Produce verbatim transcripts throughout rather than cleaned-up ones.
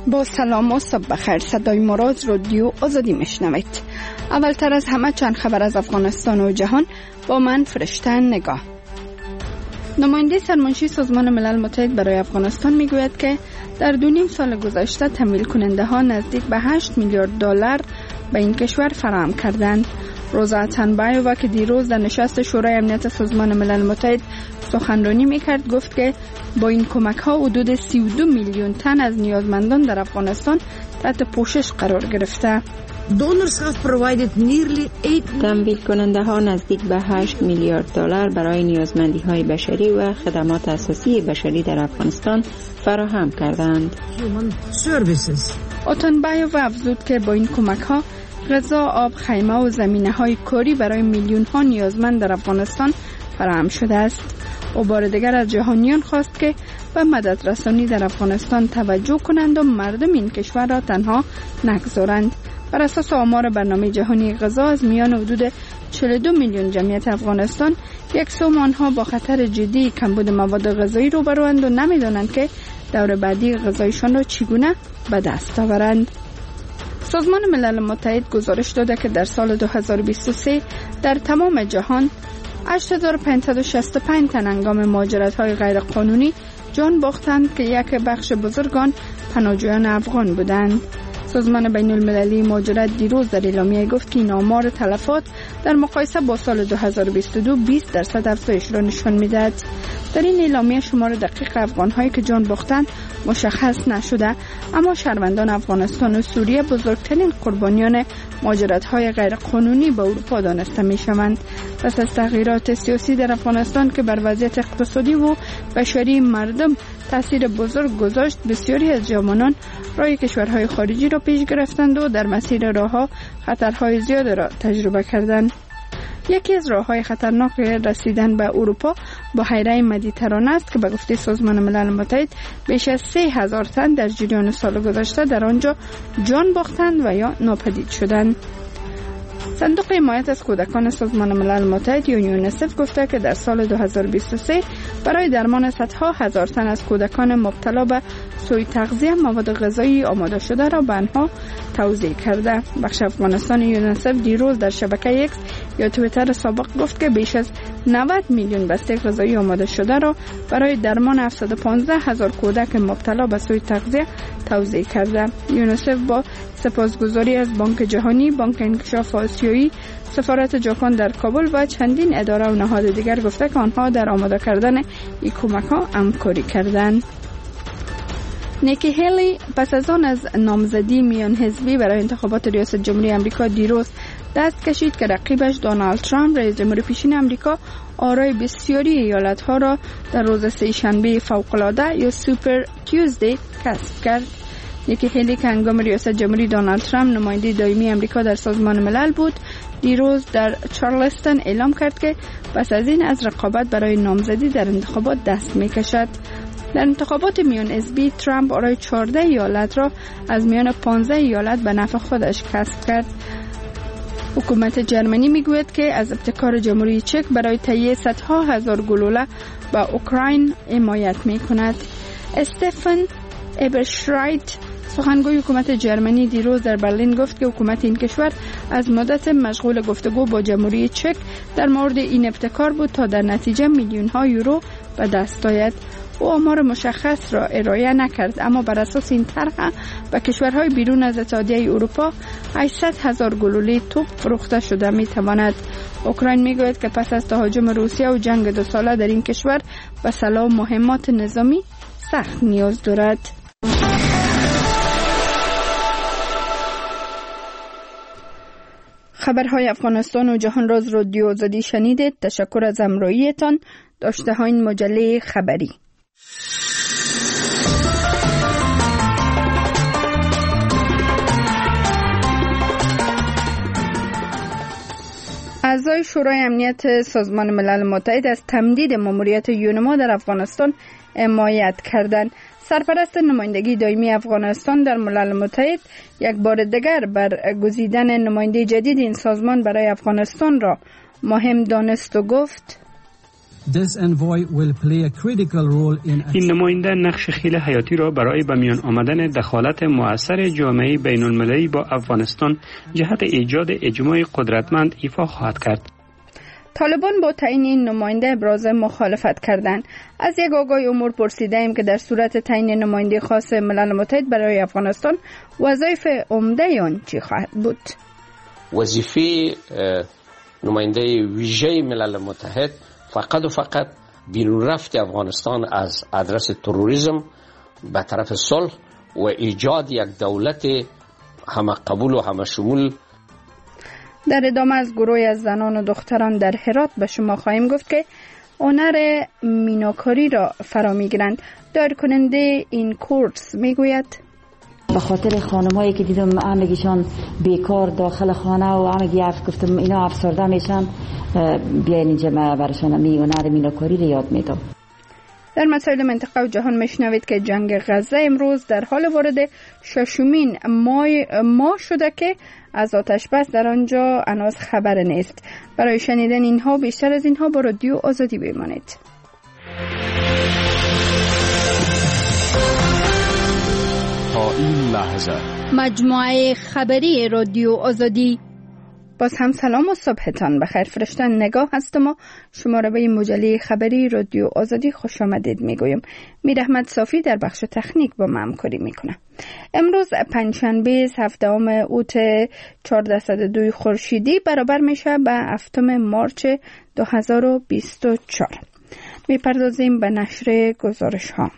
با سلام و صبح بخیر. صدای مراز رادیو آزادی میشنوید. اولتر از همه چند خبر از افغانستان و جهان با من فرشته نگاه. نماینده سرمنشی سازمان ملل متحد برای افغانستان میگوید که در دو نیم سال گذشته تمویل کننده ها نزدیک به هشت میلیارد دلار به این کشور فراهم کردند. روزا تنبایووا که دیروز در نشست شورای امنیت سازمان ملل متحد سخنرانی میکرد گفت که با این کمک ها حدود سی و دو میلیون تن از نیازمندان در افغانستان تحت پوشش قرار گرفته. تمویل کننده ها نزدیک به هشت میلیارد دلار برای نیازمندی های بشری و خدمات اساسی بشری در افغانستان فراهم کردند. اتنبایووا افزود که با این کمک ها غذا، آب، خیمه و زمینه های کاری برای میلیون ها نیازمند در افغانستان فراهم شده است. و بار دیگر از جهانیان خواست که به مدد رسانی در افغانستان توجه کنند و مردم این کشور را تنها نگذارند. بر اساس آمار برنامه جهانی غذا از میان حدود چهل و دو میلیون جمعیت افغانستان یک سوم آنها با خطر جدی کمبود مواد غذایی روبروند و نمیدانند که دور بعدی غذایشان را چگونه به دست آورند. سازمان ملل متحد گزارش داده که در سال دو هزار و بیست و سه در تمام جهان هشت هزار و پانصد و شصت و پنج تن هنگام مهاجرت‌های غیرقانونی جان باختند که یک بخش بزرگ آن پناهجویان افغان بودند. سازمان بین المللی مهاجرت دیروز در اعلامیه گفت که این آمار تلفات در مقایسه با سال دو هزار و بیست و دو بیست درصد افزایش را نشان می‌دهد. در این اعلامیه شمار دقیق افغان‌هایی که جان باختند مشخص نشده، اما شهروندان افغانستان و سوریه بزرگترین قربانیان مهاجرت‌های غیرقانونی به اروپا دانسته می‌شوند. پس از تغییرات سیاسی در افغانستان که بر وضعیت اقتصادی و بشری مردم تاثیر بزرگ گذاشت، بسیاری از جوانان راه کشورهای خارجی را پیش گرفتند و در مسیر راه‌ها خطرهای زیاد را تجربه کردند. یکی از راه‌های خطرناک رسیدن به اروپا بحیره مدیترانه است که به گفته سازمان ملل متحد بیش از سه هزار تن در جریان سال گذشته در آنجا جان باختند و یا ناپدید شدند. صندوق حمایت از کودکان سازمان ملل متحد یا یونیسف گفته که در سال دو هزار و بیست و سه برای درمان صدها هزار تن از کودکان مبتلا به سوء تغذیه مواد غذایی آماده شده را به آنها توزیع کرده. بخش افغانستان یونیسف دیروز در شبکه ایکس یا توییتر سابق گفت که بیش از نود میلیون بسته غذایی آماده شده را برای درمان هفتصد و پانزده هزار کودک مبتلا به سوء تغذیه توزیع کرده. یونیسف با سپاسگزاری از بانک جهانی، بانک انکشاف آسیایی، سفارت ژاپن در کابل و چندین اداره و نهاد دیگر گفته که آنها در آماده کردن این کمک ها همکاری کردند. نیکی هیلی پس از آن از نامزدی میان حزبی برای انتخابات ریاست جمهوری آمریکا دیروز دست کشید که رقیبش دونالد ترامپ رئیس جمهور پیشین آمریکا آرای بسیاری ایالت‌ها را در روز سه شنبه فوق‌العاده یا سوپر تیوزدی کسب کرد. نیکی هیلی که هنگام ریاست جمهوری دونالد ترامپ نماینده دائمی آمریکا در سازمان ملل بود، دیروز در چارلستون اعلام کرد که پس از این از رقابت برای نامزدی در انتخابات دست می‌کشد. در انتخابات میان حزبی ترامپ آرای چهارده ایالت را از میان پانزده ایالت به نفع خودش کسب کرد. حکومت جرمنی میگوید که از ابتکار جمهوری چک برای تهیه صدها هزار گلوله به اوکراین حمایت میکند. استفن ابرشرایت سخنگوی حکومت جرمنی دیروز در برلین گفت که حکومت این کشور از مدت مشغول گفتگو با جمهوری چک در مورد این ابتکار بود تا در نتیجه میلیون ها یورو به دست آید. او آمار مشخص را ارائه نکرد، اما بر اساس این طرح به کشورهای بیرون از اتحادیه اروپا هشتصد هزار گلوله توپ فروخته شده می تواند. اوکراین می گوید که پس از تهاجم روسیه و جنگ دو ساله در این کشور به سلاح و مهمات نظامی سخت نیاز دارد. خبرهای افغانستان و جهان راز رادیو آزادی شنیدید. تشکر از همراهیتان. داشته ها این مجله خبری. اعضای شورای امنیت سازمان ملل متحد از تمدید ماموریت یونما در افغانستان حمایت کردند. سرپرست نمایندگی دائمی افغانستان در ملل متحد یک بار دیگر برگزیدن نماینده جدید این سازمان برای افغانستان را مهم دانست و گفت این نماینده نقش خیلی حیاتی را برای به میان آمدن دخالت مؤثر جامعه بین المللی با افغانستان جهت ایجاد اجماع قدرتمند ایفا خواهد کرد. طالبان با تعیین این نماینده ابراز مخالفت کردند. از یک آگاه امور پرسیدیم که در صورت تعیین نماینده خاص ملل متحد برای افغانستان وظایف عمده آن چی خواهد بود؟ وظیفه نماینده ویژه ملل متحد فقط و فقط بیرون رفت افغانستان از ادرس تروریسم به طرف صلح و ایجاد یک دولت همه قبول و همه شمول. در ادامه از گروه از زنان و دختران در هرات به شما خواهیم گفت که هنر میناکاری را فرا میگیرند. دایر کننده این کورس میگوید به خاطر خانمایی که دیدم همگیشان بیکار داخل خانه و همگی اف گفتم اینا افسرده میشن، بیاین اینجا ما برشان می هنر میناکاری رو یاد میدم. در مسائل منطقه و جهان میشنوید که جنگ غزه امروز در حال وارد ششمین ماه ما شده که از آتش بس در آنجا هنوز خبر نیست. برای شنیدن اینها بیشتر از اینها با رادیو آزادی بمانید. تا این لحظه مجموعه خبری رادیو آزادی. باز هم سلام و صبحتان بخیر. فرشتن نگاه هستم و شما را به این مجله خبری رادیو آزادی خوش آمدید میگویم. میر احمد صافی در بخش تکنیک با من همکاری میکنه. امروز پنجشنبه هفدهم اوت چهارصد و دو خورشیدی برابر میشه به هفتم مارس دو هزار و بیست و چهار. میپردازیم به نشر گزارش ها.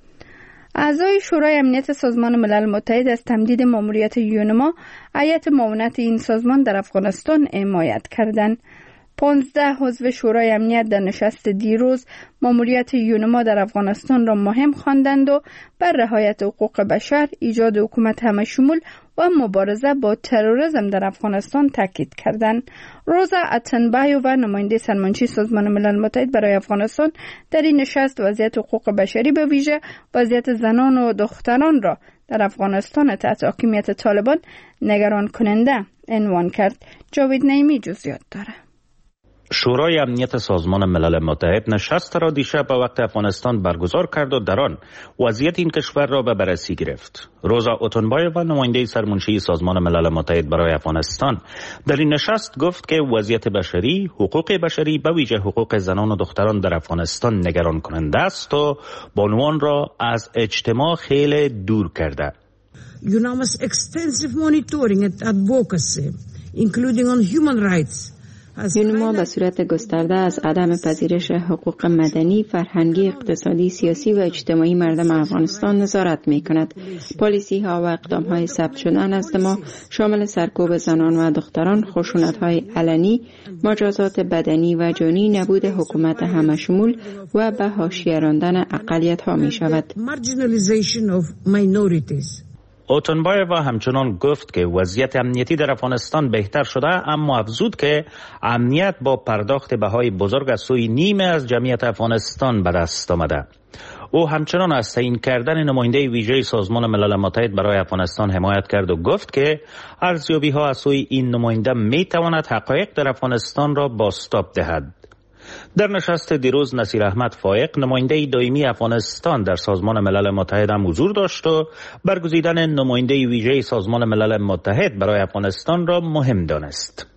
اعضای شورای امنیت سازمان ملل متحد از تمدید ماموریت یونما هیئت معاونت این سازمان در افغانستان حمایت کردند. پانزده عضو شورای امنیت در نشست دیروز ماموریت یونما در افغانستان را مهم خواندند و بر رعایت حقوق بشر، ایجاد حکومت همه شمول و مبارزه با تروریسم در افغانستان تاکید کردند. روزا اتنبایو و نماینده سرمنشی سازمان ملل متحد برای افغانستان در این نشست وضعیت حقوق بشری به ویژه وضعیت زنان و دختران را در افغانستان تحت حاکمیت طالبان نگران کننده عنوان کرد. جاوید نعیمی جزئیات داره. شورای امنیت سازمان ملل متحد نشست را دیشب به وقت افغانستان برگزار کرد و در آن وضعیت این کشور را به بررسی گرفت. روزا اتنبایو و نماینده سرمنشی سازمان ملل متحد برای افغانستان در این نشست گفت که وضعیت بشری، حقوق بشری به ویژه حقوق زنان و دختران در افغانستان نگران کننده است و بانوان را از اجتماع خیلی دور کرده. Unanimous extensive monitoring and advocacy, including on human rights. یونما به صورت گسترده از عدم پذیرش حقوق مدنی، فرهنگی، اقتصادی، سیاسی و اجتماعی مردم افغانستان نظارت می کند. پالیسی ها و اقدام های ثبت شده نزد ما شامل سرکوب زنان و دختران، خشونت های علنی، مجازات بدنی و جانی، نبود حکومت همشمول و به حاشیه راندن اقلیت ها می شود. اتنبایو همچنان گفت که وضعیت امنیتی در افغانستان بهتر شده، اما افزود که امنیت با پرداخت بهای بزرگ از سوی نیمه از جمعیت افغانستان به دست آمده. او همچنان از تعیین کردن نماینده ویژه سازمان ملل متحد برای افغانستان حمایت کرد و گفت که ارزیابی ها از سوی این نماینده می تواند حقایق در افغانستان را بازتاب دهد. در نشست دیروز نصیر احمد فائق نماینده دائمی افغانستان در سازمان ملل متحد هم حضور داشت و برگزیدن نماینده ویژه سازمان ملل متحد برای افغانستان را مهم دانست.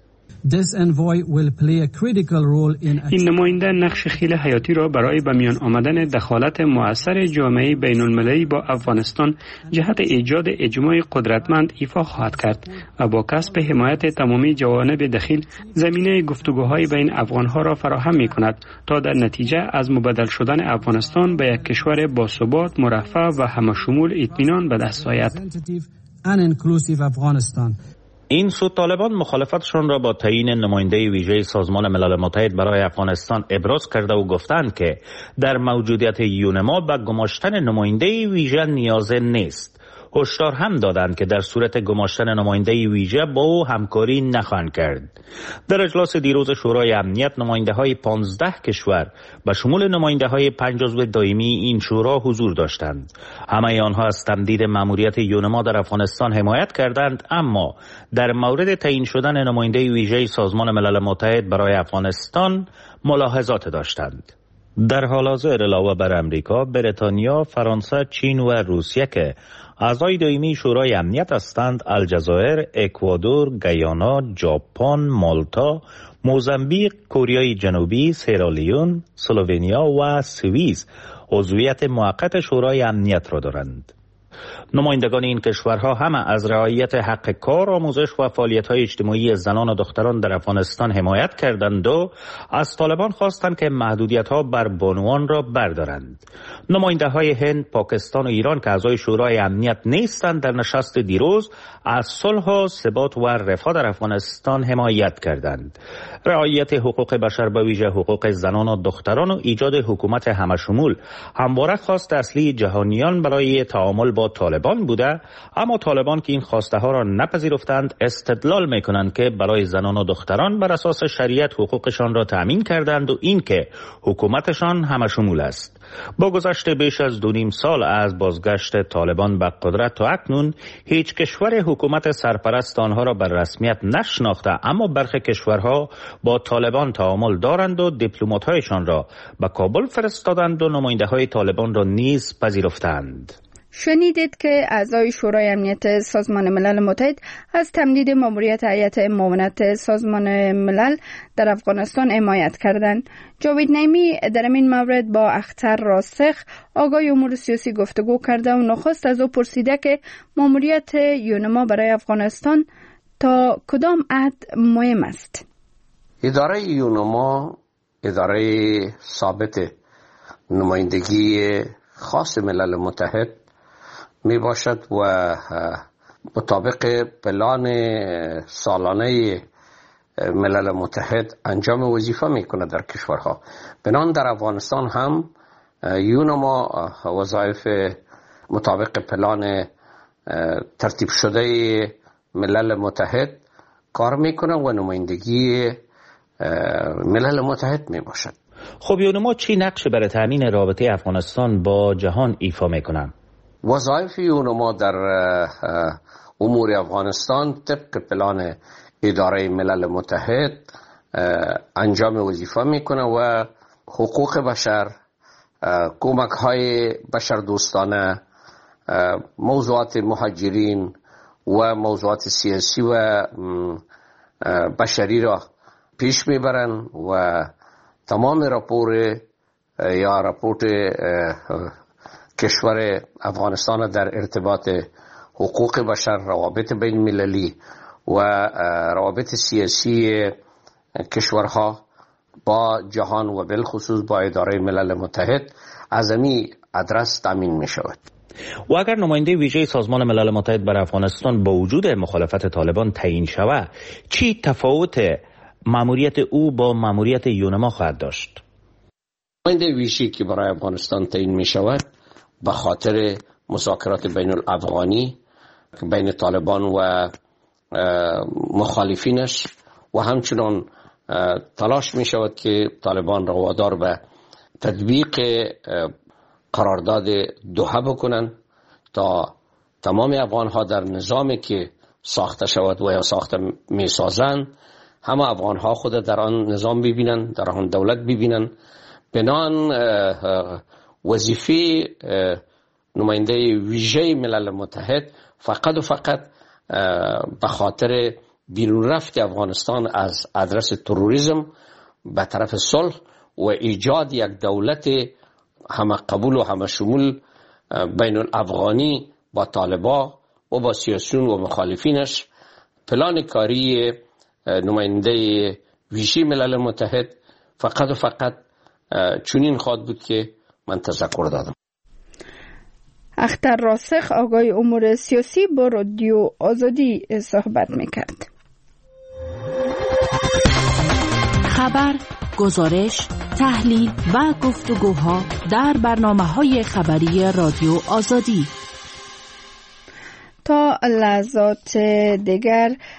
این نماینده نقش خیلی حیاتی را برای به میان آمدن دخالت مؤثر جامعه بین المللی با افغانستان جهت ایجاد اجماع قدرتمند ایفا خواهد کرد و با کسب حمایت تمامی جوانب دخیل زمینه گفتگوهای بین افغانها را فراهم می کند تا در نتیجه از مبدل شدن افغانستان به یک کشور باثبات، مرفه و همه‌شمول اطمینان به دست آید. این سو طالبان مخالفتشان را با تعیین نماینده ویژه سازمان ملل متحد برای افغانستان ابراز کرده و گفتند که در موجودیت یونما به گماشتن نماینده ویژه نیاز نیست. هشدار هم دادند که در صورت گماشتن نماینده ویژه با او همکاری نخواهند کرد. در اجلاس دیروز شورای امنیت نماینده های پانزده کشور به شمول نماینده های پنج عضو دائمی این شورا حضور داشتند. همه آنها از تمدید ماموریت یونما در افغانستان حمایت کردند، اما در مورد تعیین شدن نماینده ویژه سازمان ملل متحد برای افغانستان ملاحظات داشتند. در حال حاضر علاوه بر امریکا، بریتانیا، فرانسه، چین و روسیه که اعضای دائمی شورای امنیت هستند، الجزایر، اکوادور، گیانا، ژاپن، مالتا، موزامبیک، کره جنوبی، سیرالیون، اسلوونیا و سوئیس عضویت موقت شورای امنیت را دارند. نمایندگان این کشورها همه از رعایت حق کار، آموزش و فعالیت‌های اجتماعی زنان و دختران در افغانستان حمایت کردند و از طالبان خواستند که محدودیت‌ها بر بانوان را بردارند. نماینده‌های هند، پاکستان و ایران که اعضای شورای امنیت نیستند، در نشست دیروز از صلح و ثبات و رفاه در افغانستان حمایت کردند. رعایت حقوق بشر به ویژه حقوق زنان و دختران و ایجاد حکومت همشمول همواره خواست اصلی جهانیان برای تعامل با طالبان بوده، اما طالبان که این خواسته ها را نپذیرفتند استدلال میکنند که برای زنان و دختران بر اساس شریعت حقوقشان را تأمین کردند و این که حکومتشان همشمول است. با گذشت بیش از دو نیم سال از بازگشت طالبان به قدرت تا اکنون هیچ کشور حکومت سرپرست آنها را بر رسمیت نشناخته، اما برخی کشورها با طالبان تعامل دارند و دیپلمات‌هایشان را به کابل فرستادند و نماینده‌های طالبان را نیز پذیرفتند. شنیدید که اعضای شورای امنیت سازمان ملل متحد از تمدید ماموریت هیئت معاونت سازمان ملل در افغانستان حمایت کردند. جاوید نعیمی در این مورد با اختر راسخ آگاه امور سیاسی گفتگو کرده و نخست از او پرسیده که ماموریت یونما برای افغانستان تا کدام حد مهم است. اداره یونما اداره ثابت نمایندگی خاص ملل متحد می باشد و مطابق پلان سالانه ملل متحد انجام وظیفه می کند در کشورها. بنان در افغانستان هم یونما وظایف مطابق پلان ترتیب شده ملل متحد کار می کند و نمایندگی ملل متحد می باشد. خب یونما چی نقش برای تامین رابطه افغانستان با جهان ایفا می کند؟ وظایف یونما در امور افغانستان طبق پلان اداره ملل متحد انجام وظیفه میکنه و حقوق بشر، کمک های بشر دوستانه، موضوعات مهاجرین و موضوعات سیاسی و بشری را پیش میبرن و تمام راپور یا راپورت کشور افغانستان در ارتباط حقوق بشر، روابط بین المللی و روابط سیاسی کشورها با جهان و بالخصوص با اداره ملل متحد از این ادرس تامین می شود. و اگر نماینده ویژه سازمان ملل متحد بر افغانستان با وجود مخالفت طالبان تعیین شود، چی تفاوت ماموریت او با ماموریت یونما خواهد داشت؟ نماینده ویژه که برای افغانستان تعیین می شود به خاطر مذاکرات بین الافغانی بین طالبان و مخالفینش و همچنان تلاش می شود که طالبان را وادار به تطبیق قرارداد دوحه بکنن تا تمام افغان ها در نظامی که ساخته شود و یا ساخته می سازند همه افغان ها خود در آن نظام ببینن، در آن دولت ببینن. بنان وظیفه نماینده ویژه ملل متحد فقط و فقط به خاطر بیرون رفت افغانستان از ادرس تروریسم به طرف صلح و ایجاد یک دولت همه قبول و همه شمول بین الافغانی با طالبان و با سیاسیون و مخالفینش. پلان کاری نماینده ویژه ملل متحد فقط و فقط چنین خواهد بود که من تذکر دادم. اختر راسخ آگاه امور سیاسی با رادیو آزادی صحبت میکرد. خبر، گزارش، تحلیل و گفتگوها در برنامه‌های خبری رادیو آزادی. تا لحظات دیگر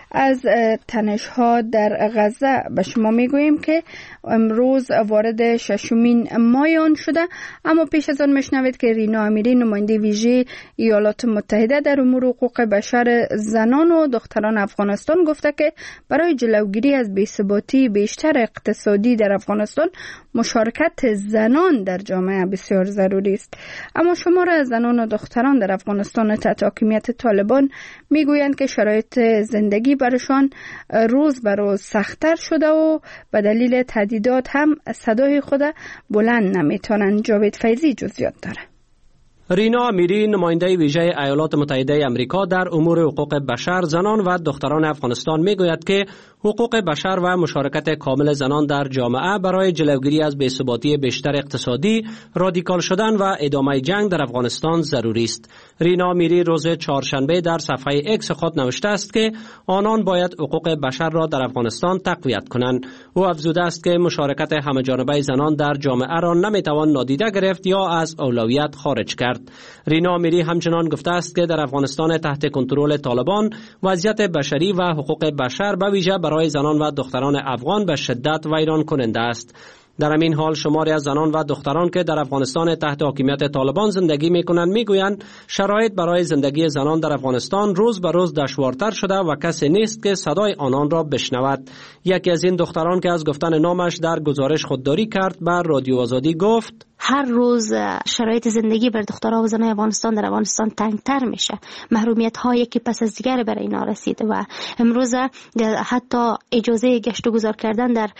از تنش‌ها در غزه به شما میگوییم که امروز وارد ششمین ماه آن شده، اما پیش از آن میشنوید که رینا امیری نماینده ویژه ایالات متحده در امور حقوق بشر زنان و دختران افغانستان گفته که برای جلوگیری از بی‌ثباتی بیشتر اقتصادی در افغانستان مشارکت زنان در جامعه بسیار ضروری است. اما شمار از زنان و دختران در افغانستان تحت حاکمیت طالبان میگویند که شرایط زندگی برشان روز به روز سخت‌تر شده و به دلیل تهدیدات هم صدای خود بلند نمیتونند. جاوید فیضی جزئیات داره. رینا امیری نماینده ویژه ایالات متحده آمریکا در امور حقوق بشر زنان و دختران افغانستان میگوید که حقوق بشر و مشارکت کامل زنان در جامعه برای جلوگیری از بی‌ثباتی بیشتر اقتصادی، رادیکال شدن و ادامه جنگ در افغانستان ضروری است. رینا امیری روز چهارشنبه در صفحه اکس خود نوشته است که آنان باید حقوق بشر را در افغانستان تقویت کنند. او افزوده است که مشارکت همه‌جانبه زنان در جامعه را نمیتوان نادیده گرفت یا از اولویت خارج کرد. رینا امیری همچنان گفته است که در افغانستان تحت کنترل طالبان وضعیت بشری و حقوق بشر به ویژه برای زنان و دختران افغان به شدت ویران کننده است. در همین حال شماری از زنان و دختران که در افغانستان تحت حاکمیت طالبان زندگی می‌کنند می‌گویند شرایط برای زندگی زنان در افغانستان روز به روز دشوارتر شده و کسی نیست که صدای آنان را بشنود. یکی از این دختران که از گفتن نامش در گزارش خودداری کرد بر رادیو آزادی گفت: هر روز شرایط زندگی بر دخترها و زنان افغانستان در افغانستان تنگتر میشه. محرومیت هایی که پس از دیگر برای اینا رسیده و امروز حتی اجازه گشت و گذار کردن در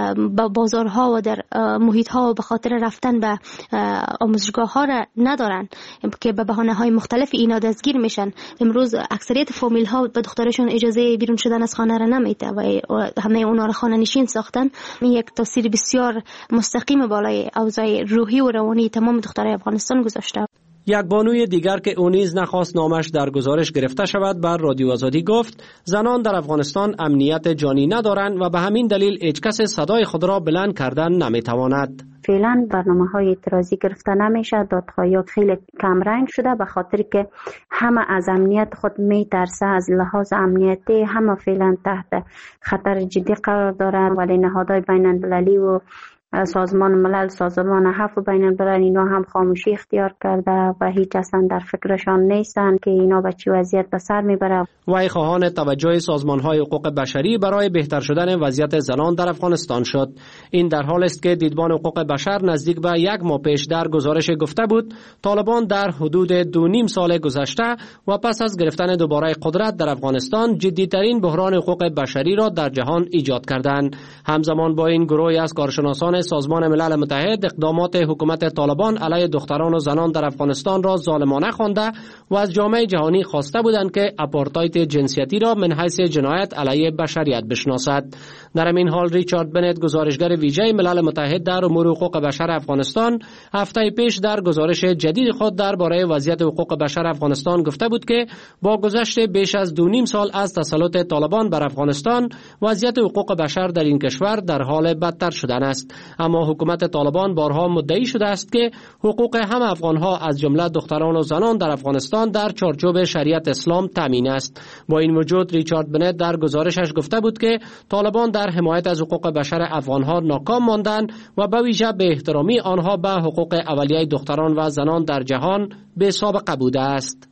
بازارها و در محیط ها و به خاطر رفتن به آموزشگاه ها را ندارن که به بهانه های مختلف اینا دستگیر میشن. امروز اکثریت فامیل ها به دخترشون اجازه بیرون شدن از خانه را نمیده و همه اونا را خانه نشین ساختن. این یک تاثیر بسیار مستقیم بالای اوضاع روحی و روانی تمام دخترای افغانستان گذاشته. یک بانوی دیگر که او نیز نخواست نامش در گزارش گرفته شود بر رادیو آزادی گفت زنان در افغانستان امنیت جانی ندارند و به همین دلیل هیچ کس صدای خود را بلند کردن نمیتواند. فعلا برنامه‌های اعتراضی گرفته نمیشه، دادخواهی‌ها خیلی کم رنگ شده به خاطر که همه از امنیت خود میترسه، از لحاظ امنیتی همه فعلا تحت خطر جدی قرار دارند، ولی نهادهای بین‌المللی و سازمان ملل، سازمان عفو بین الملل اینا هم خاموشی اختیار کرده و هیچ اصلا در فکرشان نیستن که اینا به چه وضعیت به سر میبره. وی خواهان توجه سازمان‌های حقوق بشری برای بهتر شدن وضعیت زنان در افغانستان شد. این در حال است که دیدبان حقوق بشر نزدیک به یک ماه پیش در گزارش گفته بود طالبان در حدود دو نیم سال گذشته و پس از گرفتن دوباره قدرت در افغانستان جدی‌ترین بحران حقوق بشری را در جهان ایجاد کردند. همزمان با این گروهی از کارشناسان سازمان ملل متحد اقدامات حکومت طالبان علیه دختران و زنان در افغانستان را ظالمانه خوانده و از جامعه جهانی خواسته بودند که آپارتاید جنسیتی را من حیث جنایت علیه بشریت بشناسد. در این حال ریچارد بنت گزارشگر ویژه ملل متحد در امور حقوق بشر افغانستان هفته پیش در گزارش جدید خود درباره وضعیت حقوق بشر افغانستان گفته بود که با گذشت بیش از دو نیم سال از تسلط طالبان بر افغانستان وضعیت حقوق بشر در این کشور در حال بدتر شدن است. اما حکومت طالبان بارها مدعی شده است که حقوق همه افغانها از جمله دختران و زنان در افغانستان در چارچوب شریعت اسلام تامین است. با این وجود ریچارد بنت در گزارشش گفته بود که طالبان در حمایت از حقوق بشر افغانها ناکام ماندند و به ویژه به احترامی آنها به حقوق اولیه دختران و زنان در جهان به سابقه بوده است.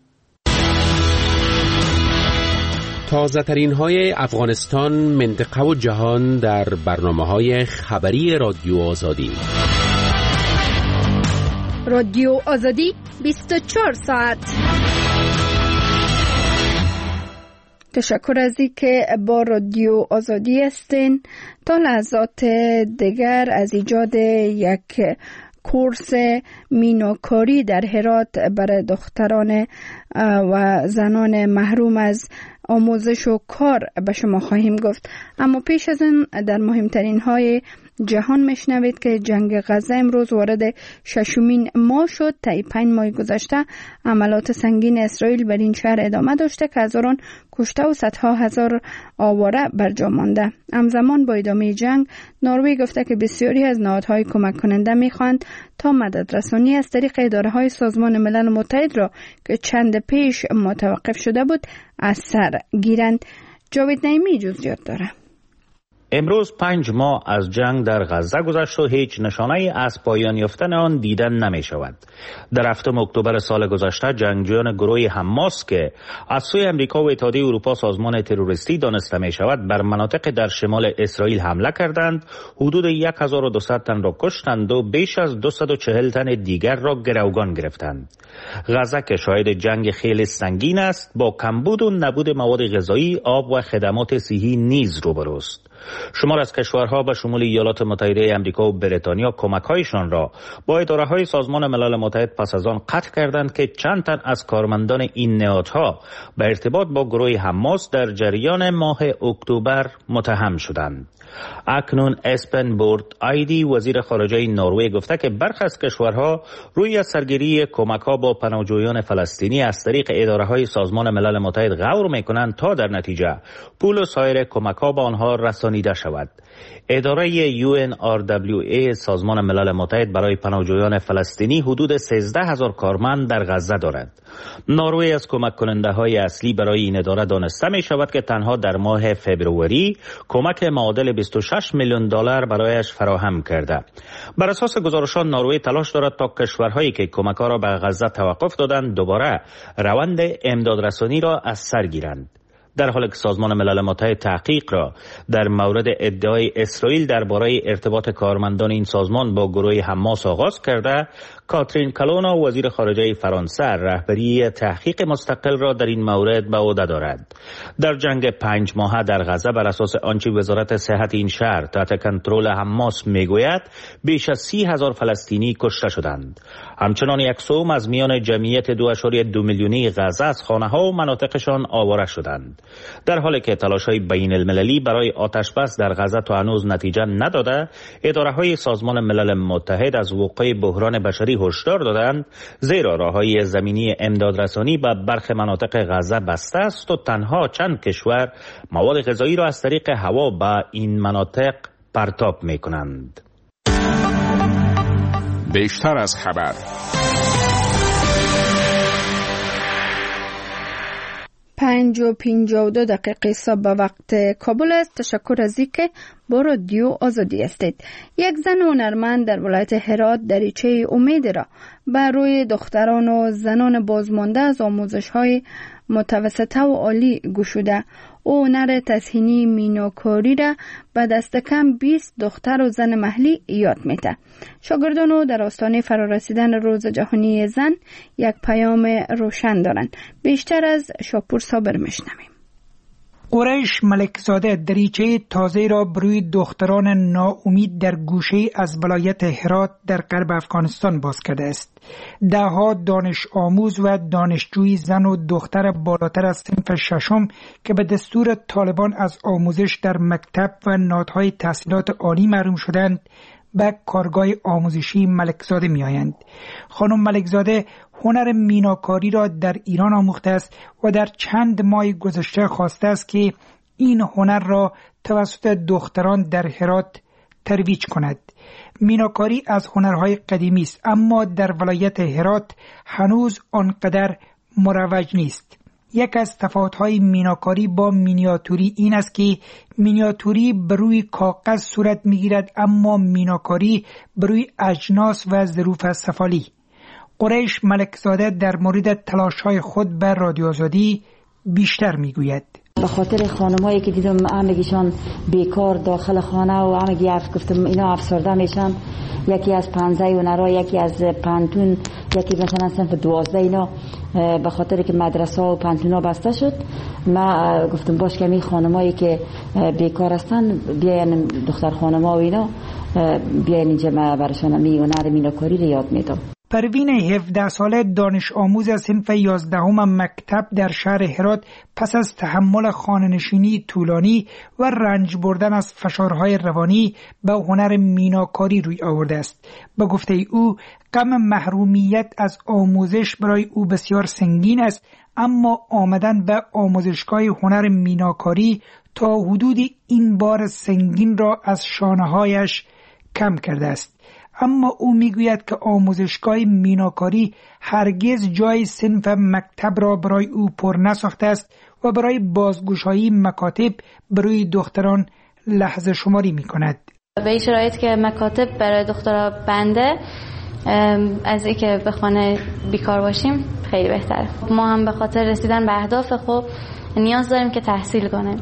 تازه ترین های افغانستان، منطقه و جهان در برنامه های خبری رادیو آزادی. رادیو آزادی بیست و چهار ساعت. تشکر از این که با رادیو آزادی هستین. تا لحظات دیگر از ایجاد یک کورس مینوکاری در هرات برای دختران و زنان محروم از آموزش و کار به شما خواهیم گفت. اما پیش از این در مهمترین های جهان میشنوید که جنگ غزه امروز وارد ششمین ماه شد. طی پنج ماه گذشته عملات سنگین اسرائیل بر این شهر ادامه داشته که هزاران کشته و صدها هزار آواره بر جا مانده. همزمان با ادامه جنگ نروژ گفته که بسیاری از نهادهای کمک کننده میخواهند تا مدد رسانی از طریق اداره های سازمان ملل متحد را که چند پیش متوقف شده بود از سر گیرند. جاوید نعیمی جزئیات داره. امروز پنج ماه از جنگ در غزه گذشت و هیچ نشانه‌ای از پایان یافتن آن دیدن نمی شود. در هفتم اکتبر سال گذشته جنگجویان گروه حماس که از سوی امریکا و اتحادیه اروپا سازمان تروریستی دانسته می شود بر مناطق در شمال اسرائیل حمله کردند، حدود هزار و دویست تن را کشتند و بیش از دویست و چهل تن دیگر را گروگان گرفتند. غزه که شاهد جنگ خیلی سنگین است، با کمبود و نبود مواد غذایی، آب و خدمات صحی نیز روبروست. شمار از کشورها به شمول ایالات متحده آمریکا و بریتانیا کمک‌هایشان را با اداره‌های سازمان ملل متحد پس از آن قطع کردند که چند تن از کارمندان این نهادها به ارتباط با گروه حماس در جریان ماه اکتبر متهم شدند. اکنون اسپن بورد آیدی وزیر خارجه نروژ گفته که برخی از کشورها روی سرگیری کمک‌ها با پناهجویان فلسطینی از طریق اداره‌های سازمان ملل متحد غور می‌کنند تا در نتیجه پول و سایر کمک‌ها به آنها رسانیده شود. اداره یو ان آر دبلیو ای سازمان ملل متحد برای پناهجویان فلسطینی حدود سیزده هزار کارمند در غزه دارد. نروژ از کمک کننده های اصلی برای این اداره دانسته می شود که تنها در ماه فوریه کمک معادل بیست و شش میلیون دلار برایش فراهم کرده. بر اساس گزارشان نروژ تلاش دارد تا کشورهایی که کمک‌ها را به غزه توقف دادند دوباره روند امدادرسانی را از سر گیرند. در حالی که سازمان ملل متحد تحقیق را در مورد ادعای اسرائیل درباره ارتباط کارمندان این سازمان با گروه حماس آغاز کرده، کاترین کالونا وزیر خارجه فرانسه رهبری تحقیق مستقل را در این مورد به عهده دارد. در جنگ پنج ماهه در غزه بر اساس آنچه وزارت صحت این شهر تحت کنترل حماس میگوید بیش از سی هزار فلسطینی کشته شدند. همچنان یک سوم از میان جمعیت دو اشاری دو میلیونی غزه از خانه ها و مناطقشان آواره شدند. در حالی که تلاش‌های بین المللی برای آتش بس در غزه تا هنوز نتیجه نداده، اداره‌های سازمان ملل متحد از وقوع بحران بشری هشدار دادند، زیرا راه‌های زمینی امدادرسانی به برخی مناطق غزه بسته است و تنها چند کشور مواد غذایی را از طریق هوا به این مناطق پرتاب می‌کنند. بیشتر از خبر. پنج و پنجاه و دو دقیقه صبح به وقت کابل است. تشکر از اینکه با رادیو آزادی هستید. یک زن هنرمند در ولایت هرات دریچه امید را بر روی دختران و زنان بازمانده از آموزش‌های متوسطه و عالی گشوده. او هنر تزئینی میناکاری را به دست کم بیست دختر و زن محلی یاد میده. شاگردان او در آستانه فرارسیدن روز جهانی زن یک پیام روشن دارند. بیشتر از شاپور صابر میشنویم. قریش ملکزاده دریچه تازه را بروی دختران ناامید در گوشه از ولایت هرات در غرب افغانستان باز کرده است. دهها دانش آموز و دانشجوی زن و دختر بالاتر از صنف ششم که به دستور طالبان از آموزش در مکتب و نهادهای تحصیلات عالی محروم شدند به کارگاه آموزشی ملکزاده می آیند. خانم ملکزاده هنر میناکاری را در ایران آموخته است و در چند ماه گذشته خواسته است که این هنر را توسط دختران در هرات ترویج کند. میناکاری از هنرهای قدیمی است، اما در ولایت هرات هنوز آنقدر مروج نیست. یک از تفاوت‌های میناکاری با مینیاتوری این است که مینیاتوری بر روی کاغذ صورت می‌گیرد، اما میناکاری بر روی اجناس و ظروف سفالی. قریش ملکزاده در مورد تلاش‌های خود بر رادیو آزادی بیشتر می‌گوید. به خاطر خانمایی که دیدم همگیشان بیکار داخل خانه و همگی اف گفتم اینا افسرده میشن، یکی از پنزه هنرها، یکی از پنتون، یکی مثلا صنف دوازده، اینا به خاطر که مدرسه و پنتونا بسته شد ما گفتم باش که می خانمایی که بیکار هستن بیاین دختر خانما و اینا بیاین اینجا ما برشان می هنر میناکاری رو یاد میدم. پروین هفده ساله دانش آموز از صنف یازدهم مکتب در شهر هرات پس از تحمل خانه‌نشینی طولانی و رنج بردن از فشارهای روانی به هنر میناکاری روی آورده است. به گفته او غم محرومیت از آموزش برای او بسیار سنگین است، اما آمدن به آموزشگاه هنر میناکاری تا حدودی این بار سنگین را از شانه‌هایش کم کرده است. اما او میگوید که آموزشگاه میناکاری هرگز جای صنف مکتب را برای او پر نساخته است و برای بازگشایی مکاتب برای دختران لحظه شماری می کند. به این شرایط که مکاتب برای دخترها بنده، از این که به خانه بیکار باشیم خیلی بهتره. ما هم به خاطر رسیدن به اهداف خود نیاز داریم که تحصیل کنیم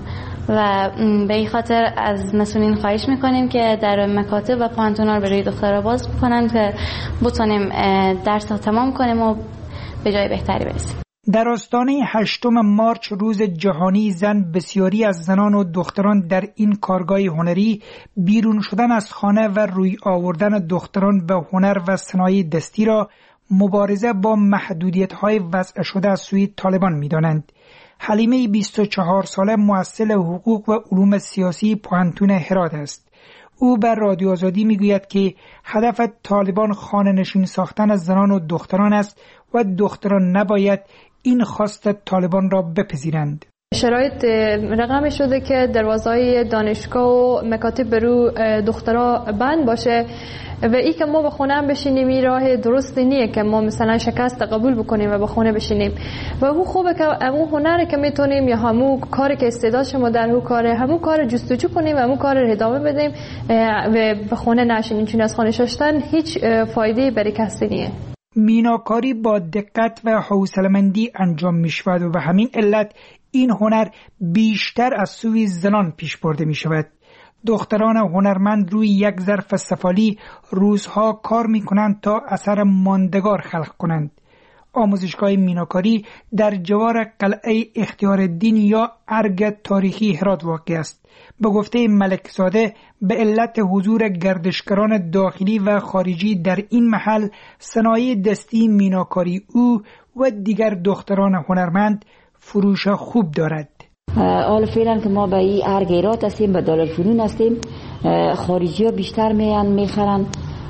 و به این خاطر از مسئولین خواهش میکنیم که در مکاتب و پانتونا رو برای دخترها باز بکنن که بتونیم درس ها تمام کنیم و به جای بهتری برسیم. در آستانه هشتم مارچ روز جهانی زن، بسیاری از زنان و دختران در این کارگاه هنری بیرون شدن از خانه و روی آوردن دختران به هنر و صنایع دستی را مبارزه با محدودیت‌های وضع شده از سوی طالبان می‌دانند. حلیمه بیست و چهار ساله مؤسسه حقوق و علوم سیاسی پوهنتون هرات است. او بر رادیو آزادی میگوید که هدف طالبان خانه نشین ساختن از زنان و دختران است و دختران نباید این خواست طالبان را بپذیرند. شرایط رقم شده که دروازهای دانشگاه و مکاتب برو دخترها بند باشه و ای که ما به خونه هم بشینیم این راه درست نیه که ما مثلا شکست قبول بکنیم و به خونه بشینیم و او خوبه که همون هنر که میتونیم یا همون کاری که استعداد شما در اون کاره همون کار جستجو کنیم و همون کار رو ادامه بدیم و به خونه نشینیم، چون از خانه شستن هیچ فایده برای کسی نیه. میناکاری با دقت و حوصله‌مندی انجام می‌شود و به همین علت این هنر بیشتر از سوی زنان پیش برده می شود. دختران هنرمند روی یک ظرف سفالی روزها کار می کنند تا اثر ماندگار خلق کنند. آموزشگاه میناکاری در جوار قلعه اختیارالدین یا ارگ تاریخی هرات واقع است. به گفته ملک زاده به علت حضور گردشگران داخلی و خارجی در این محل، صنایع دستی میناکاری او و دیگر دختران هنرمند فروش خوب دارد. حال فعلا که ما به این ارگیرات هستیم، به دارالفنون هستیم، خارجی ها بیشتر میان میخرن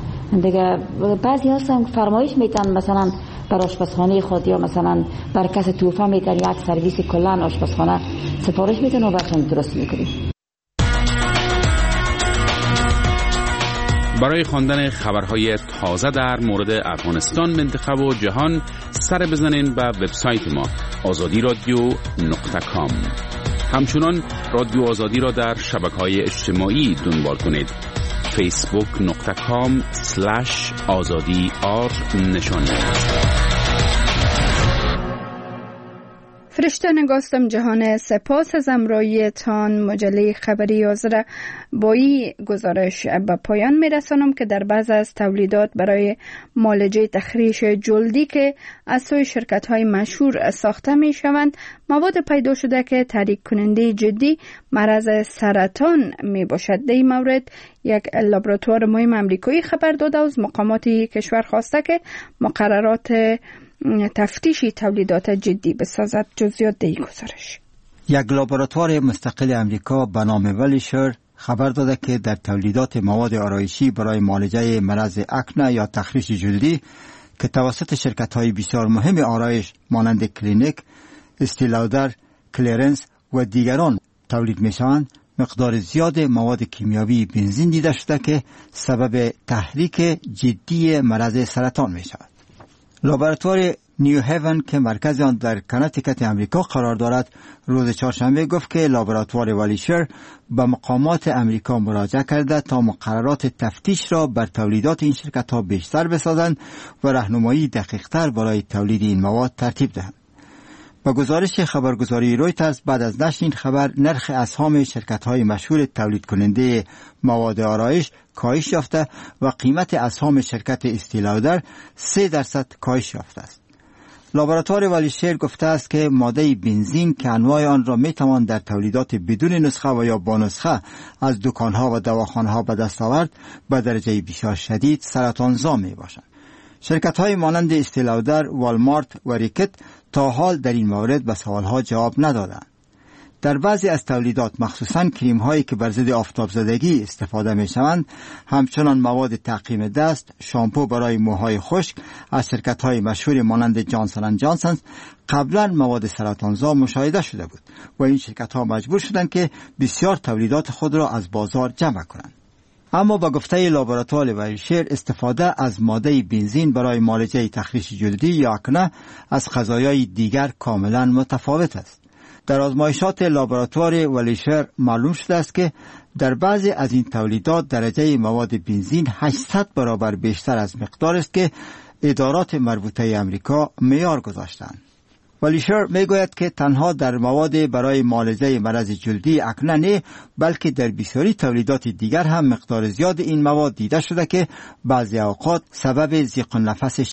دیگه. بعضی هستن فرمایش میتن مثلا بر آشپزخانه خود یا مثلا بر کس توفه میتن یک سرویس کلان آشپزخانه سفارش میتن و برشان درست میکنیم. برای خواندن خبرهای تازه در مورد افغانستان، منطقه و جهان سر بزنین به وبسایت ما آزادی رادیو نقطه کام. همچنان رادیو آزادی را در شبکه‌های اجتماعی دنبال کنید. فیسبوک نقطه کام سلش آزادی آر نشان. فرشته نگاستم جهان، سپاس از امراییتان. مجله خبری آزر با این گزارش به پایان میرسانم که در بعض از تولیدات برای معالجه تخریش جلدی که از سوی شرکت های مشهور ساخته می شوند مواد پیدا شده که تحریک کننده جدی مرض سرطان می باشد. در این مورد یک لابراتوار مهم امریکایی خبر داده از مقامات کشور خواسته که مقررات تفتیشی تولیدات جدی بسازد. جزئیات در گزارش. یک لابراتوار مستقل امریکا به نام ولیشر خبر داده که در تولیدات مواد آرایشی برای معالجه مرض اکنه یا تخریش جلدی که توسط شرکت‌های بسیار مهم آرایش مانند کلینیک، استیل لادر، کلیرنس و دیگران تولید می‌شوند، مقدار زیاد مواد کیمیاوی بنزین دیده شده که سبب تحریک جدی مرض سرطان می‌شود. لابراتوار نیو هیون که مرکز آن در کنتیکت امریکا قرار دارد روز چهارشنبه گفت که لابراتوار ولیشر به مقامات امریکا مراجعه کرده تا مقررات تفتیش را بر تولیدات این شرکت ها بیشتر بسازند و راهنمایی دقیق‌تر برای تولید این مواد ترتیب دهند. با گزارش خبرگزاری رویترز بعد از نشر این خبر، نرخ اسهام شرکت‌های مشهور تولید کننده مواد آرایش کاهش یافته و قیمت اسهام شرکت استیل لادر سه درصد کاهش یافته است. لابراتوار ولیشر گفته است که ماده بنزین که انواع آن را میتوان در تولیدات بدون نسخه و یا با نسخه از دکان‌ها و دواخانه‌ها به دست آورد، به درجه بسیار شدید سرطانزا میباشند. شرکت‌های مانند استیل لادر، والمارت و ریکت تا حال در این مورد به سوالها جواب ندادند. در بعضی از تولیدات، مخصوصاً کریم هایی که بر ضد آفتاب زدگی استفاده می شوند، همچنان مواد تعقیم دست، شامپو برای موهای خشک از شرکت های مشهور مانند جانسن اند جانسن قبلا مواد سرطانزا مشاهده شده بود و این شرکت ها مجبور شدند که بسیار تولیدات خود را از بازار جمع کنند. اما با گفته لابراتوار ولیشر استفاده از ماده بنزین برای معالجه تخریش جلدی یا اکنه از غذایای دیگر کاملا متفاوت است. در آزمایشات لابراتوار ولیشر معلوم شده است که در بعضی از این تولیدات درجه مواد بنزین هشتصد برابر بیشتر از مقدار است که ادارات مربوطه امریکا معیار گذاشتند. ولیشر میگوید که تنها در مواد برای معالجه مرض جلدی اکنه نه، بلکه در بسیاری تولیدات دیگر هم مقدار زیاد این مواد دیده شده که بعضی اوقات سبب ضیق النفس